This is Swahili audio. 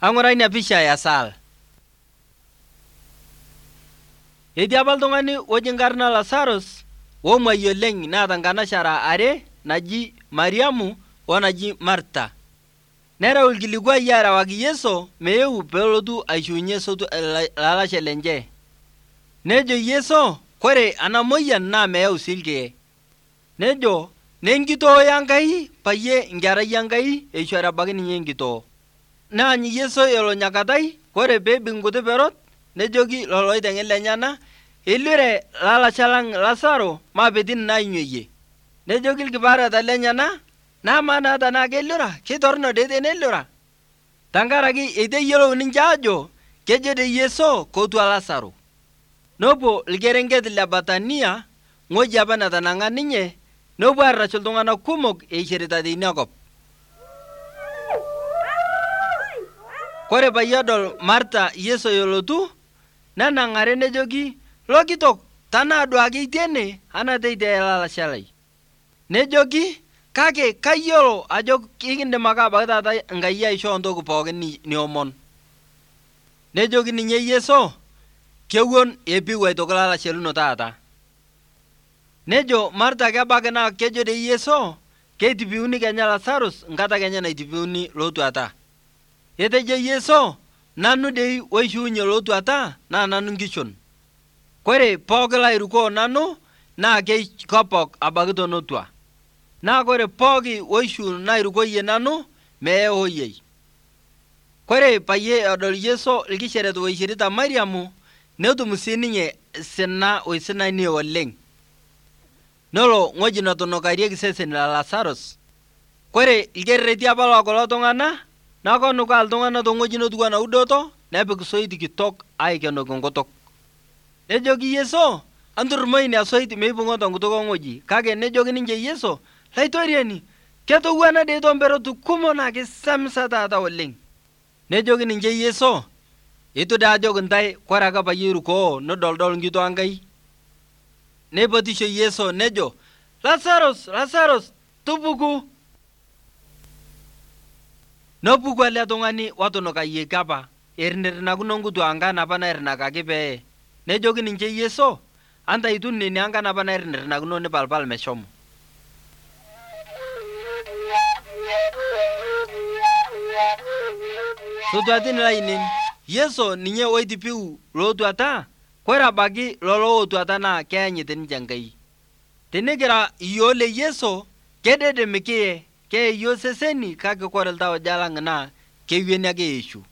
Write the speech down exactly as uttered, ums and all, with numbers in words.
Ang'urai ina pisha ya Sal. Etii apa oltung'ani oji enkarna Lazarus omwai oleng' neeta nkanashara are naji Mariamu o naji Marta. Nereu ilkilikuai arewaki Yesu meeu peelotu aishuunye sotu lalashe lenche. Nejo Yesu, kore ana moyian naa meyau sii ilkeek. Nejo nenkitoo Enkai payie nkerai Enkai eishori abaki ninye enkitoo. Neany Yesu elo nyakatai, kore peebik nkuti perot nejoki lolo oiteng'en lenyana, eilure lalashe lang' Lazaro maapetin nainyoyie. Nejoki ilkipareta lenyana, namaa naa tanaa keilura, keitorno dei teneilura. Tenkaraki eiteyiolou ninche aajo kejo dei Yesu kotua Lazaro. Nopuo ilkerenket le Betania ng'oji apa netanang'a ninye, nopuo airrashu iltung'ana kumok eishirita teina kop. Kore payie edol Marta Yesu elotu, nenang'are nejoki, Lokitok, tanaa duake itii ene, anaa teite lalashe lai. Nejoki, kake kayiolo ajo kikindim ake abaki taata Enkai aishoo ntoki pookin niomon. Nejoki ninye Yesu, kewuon epiu aitoki lalashe lino taata. Nejo Marta kebaki naa kejo dei Yesu, keitipiuni kenya Lazarus nkata kenya naitipiuni lotuata. Etejo Yesu, nanu dei oishuunye lotuata naa nanu nkishon. Kore pooki lairukoo nanu naa keikopok abaki tonotua. Naa kore pooki oishu nairukoyie nanu meeoyei. Kore payie edol Yesu ilkisheret oishirita Mariamu, netum sii ninye sina oisinanie oleng'. Nelo ng'oji netunukarieki sesen le Lazarus. Kore ilkerreti apa loo kulo tung'ana naa konukaa iltung'ana teng'oji netua naudoto nepik soit kitok aikenoki nkutuk. Nejoki Yesu, anturumoi ina soit meipung'o tenkutuk eng'oji, kake nejoki ninche Yesu, Laitoriani, ketowuana dei tomperot kumo naa kisamisa taata oleng'. Nejoki ninche Yesu, itu dei ajoki ntai kore ake payie irukoo nidoldol nkitoo Enkai. Neipotisho Yesu nejo, Lazarus, Lazarus, tupuku. Nepuku ele tung'ani otunukayioki apa, erinirinakuno nkutoo ankan apa nairinakaki pee. Nejoki ninche Yesu, anta itu neni ankan apa nairinirinakuno nipalpal meshomo. Sotuatin lainen, Yesu ninye oitipiu lootuata, kore abaki lolo otuata naa keanyit ninche Enkai. Tinikira iyiok le Yesu, kedede mikiye, keye iyiok seseni kake kore iltauja lang' naa keweni ake eishu.